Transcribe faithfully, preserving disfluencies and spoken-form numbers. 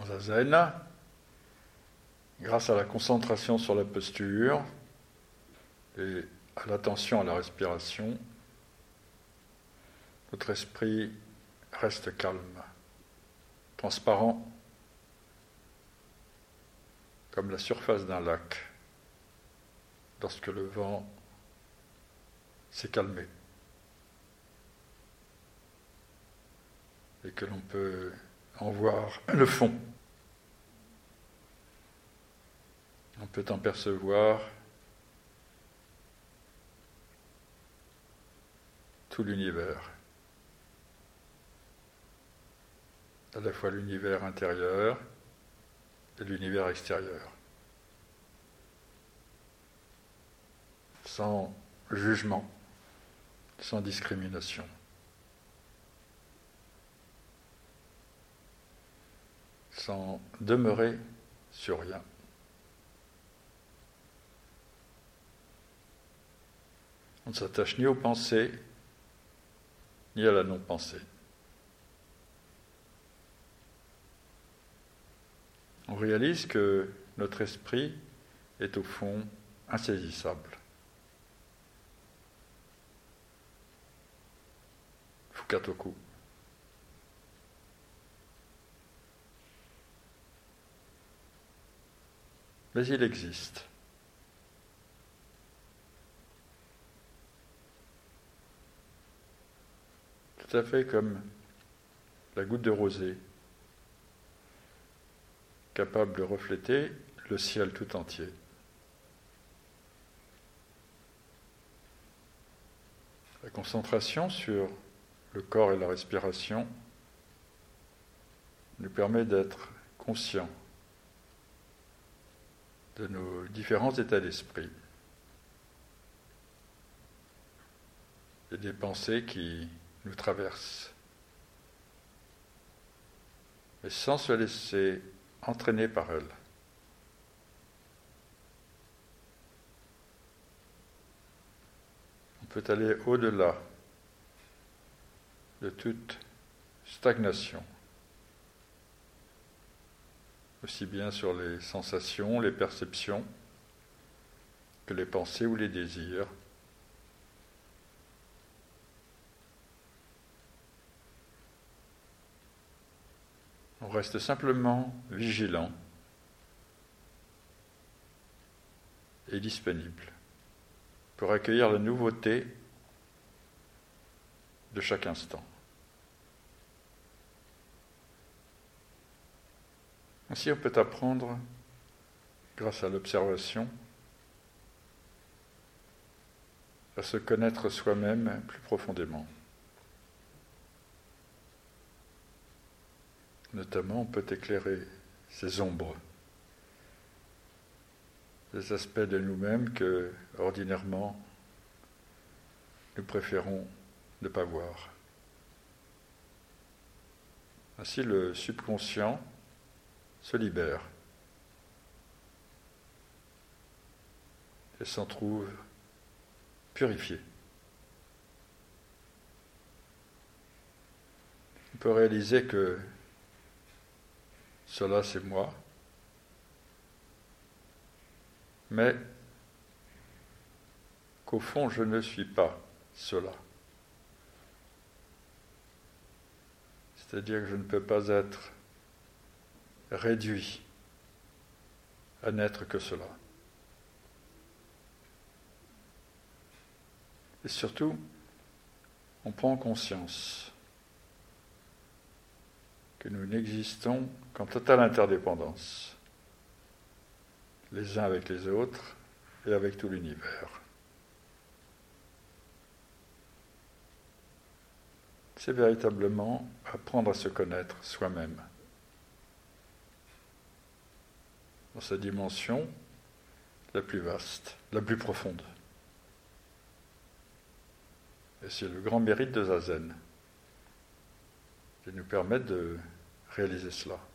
En zazen, grâce à la concentration sur la posture et à l'attention à la respiration, notre esprit reste calme, transparent, comme la surface d'un lac, lorsque le vent s'est calmé, et que l'on peut en voir le fond. On peut en percevoir tout l'univers, à la fois l'univers intérieur et l'univers extérieur, sans jugement, sans discrimination. Sans demeurer sur rien. On ne s'attache ni aux pensées, ni à la non-pensée. On réalise que notre esprit est au fond insaisissable. Fukatoku. Mais il existe. Tout à fait comme la goutte de rosée, capable de refléter le ciel tout entier. La concentration sur le corps et la respiration nous permet d'être conscients de nos différents états d'esprit et des pensées qui nous traversent, mais sans se laisser entraîner par elles. On peut aller au-delà de toute stagnation, aussi bien sur les sensations, les perceptions, que les pensées ou les désirs. On reste simplement vigilant et disponible pour accueillir la nouveauté de chaque instant. Ainsi, on peut apprendre, grâce à l'observation, à se connaître soi-même plus profondément. Notamment, on peut éclairer ces ombres, ces aspects de nous-mêmes que, ordinairement, nous préférons ne pas voir. Ainsi, le subconscient se libère et s'en trouve purifié. On peut réaliser que cela c'est moi, mais qu'au fond je ne suis pas cela. C'est-à-dire que je ne peux pas être réduit à n'être que cela. Et surtout, on prend conscience que nous n'existons qu'en totale interdépendance, les uns avec les autres et avec tout l'univers. C'est véritablement apprendre à se connaître soi-même, dans sa dimension la plus vaste, la plus profonde. Et c'est le grand mérite de Zazen, qui nous permet de réaliser cela.